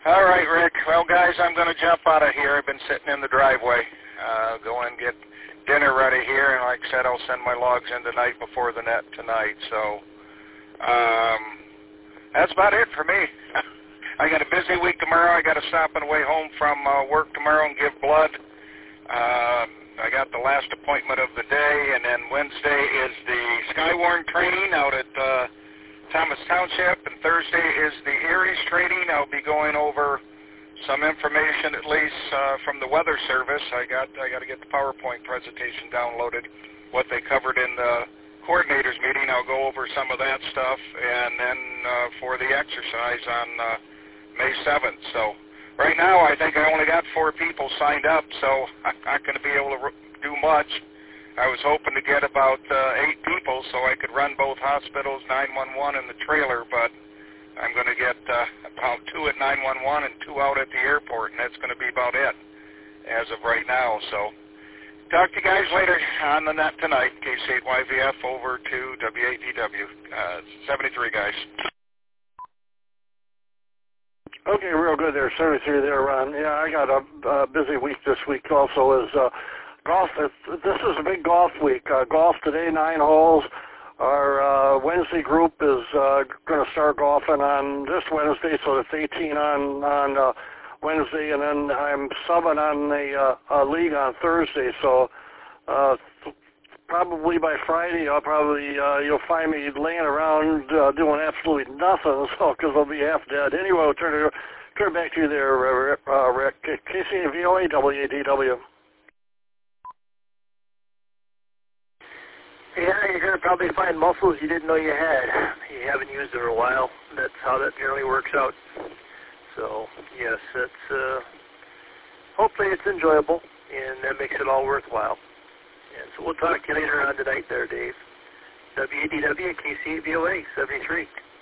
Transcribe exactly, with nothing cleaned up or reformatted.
All right, Rick. Well, guys, I'm going to jump out of here. I've been sitting in the driveway, uh, go and get dinner ready here, and like I said, I'll send my logs in tonight before the net tonight. So um, that's about it for me. I got a busy week tomorrow. I got to stop on the way home from uh, work tomorrow and give blood. Uh, I got the last appointment of the day, and then Wednesday is the Skywarn training out at uh, Thomas Township, and Thursday is the Erie's training. I'll be going over some information, at least uh, from the Weather Service. I got I got to get the PowerPoint presentation downloaded. What they covered in the coordinators meeting, I'll go over some of that stuff, and then uh, for the exercise on uh, May seventh. So right now, I think I only got four people signed up, so I'm not going to be able to do much. I was hoping to get about uh, eight people so I could run both hospitals, nine one one, and the trailer, but I'm going to get uh, about two at nine one one and two out at the airport, and that's going to be about it as of right now. So talk to you guys later on the net tonight. K C eight Y V F over to W A D W. Uh, seventy-three, guys. Okay, real good there. seventy-three there, Ron. Yeah, I got a uh, busy week this week also. Is uh, golf. This is a big golf week. Uh, golf today, nine holes. Our uh, Wednesday group is uh, going to start golfing on this Wednesday, so it's eighteen on on uh, Wednesday, and then I'm subbing on the uh, uh, league on Thursday. So uh, probably by Friday, I'll probably uh, you'll find me laying around uh, doing absolutely nothing, so because I'll be half dead. Anyway, I'll turn it turn it back to you there, uh, Rick. K C A V O A W A D W. Yeah, you're going to probably find muscles you didn't know you had. You haven't used it for a while. That's how that generally works out. So, yes, it's, uh, hopefully it's enjoyable, and that makes it all worthwhile. And so we'll talk to you later on tonight there, Dave. W A D W, K C A V O A, seventy-three.